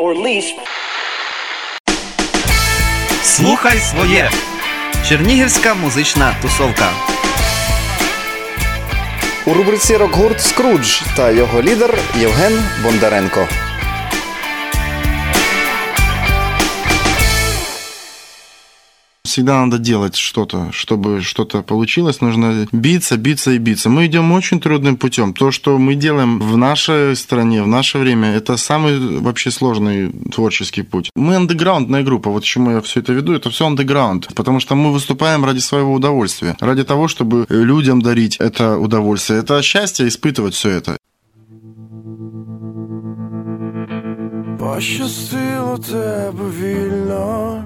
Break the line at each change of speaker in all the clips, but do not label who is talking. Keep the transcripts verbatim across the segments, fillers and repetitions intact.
or lease.
Слухай своє. Чернігівська музична тусовка.
У рубриці «Рок-гурт Скрудж» та його лідер Євген Бондаренко.
Всегда надо делать что-то, чтобы что-то получилось. Нужно биться, биться и биться. Мы идем очень трудным путем. То, что мы делаем в нашей стране, в наше время, это самый вообще сложный творческий путь. Мы андеграундная группа. Вот к чему я все это веду. Это все андеграунд. Потому что мы выступаем ради своего удовольствия. Ради того, чтобы людям дарить это удовольствие. Это счастье испытывать все это.
Пощастило тебе вільно.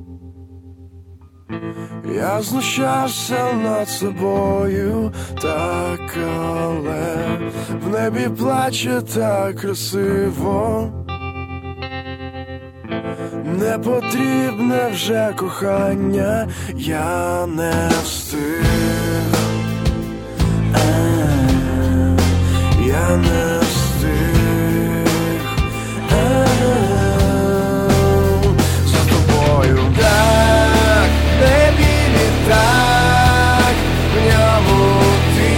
Я знущався над собою, так, але в небі плаче так красиво. Не потрібне вже кохання, я не встиг, а, я не встиг, а, за тобою. Так, небі літак, в ньому ти.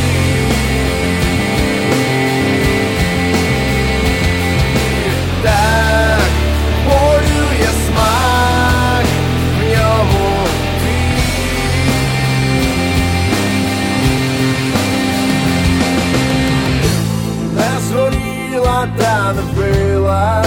Так, болю є смак, в ньому ти. Не згоріла та не вбила,